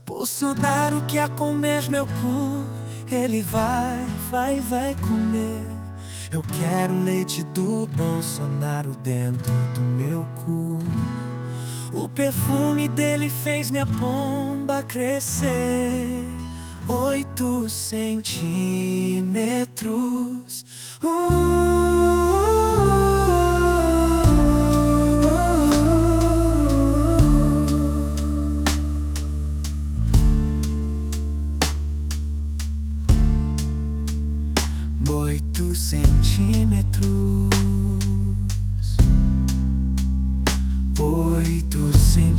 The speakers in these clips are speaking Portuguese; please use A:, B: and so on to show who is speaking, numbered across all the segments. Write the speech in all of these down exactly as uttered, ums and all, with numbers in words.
A: Bolsonaro quer comer meu cu, ele vai, vai, vai comer. Eu quero leite do Bolsonaro dentro do meu cu. O perfume dele fez minha pomba crescer oito centímetros. Uh, Oito centímetros, oito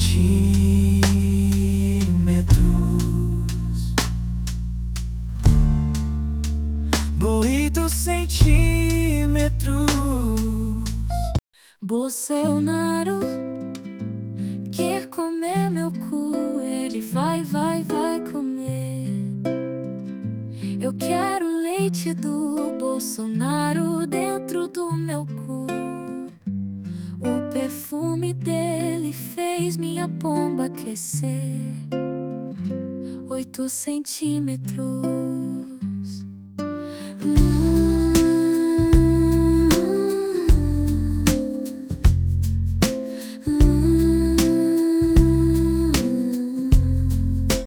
A: centímetros, oito centímetros.
B: Bolsonaro quer comer meu cu, ele vai, vai, vai comer. Eu quero leite do Bolsonaro dentro do meu cu. O perfume dele fez minha pomba crescer oito centímetros. Hum.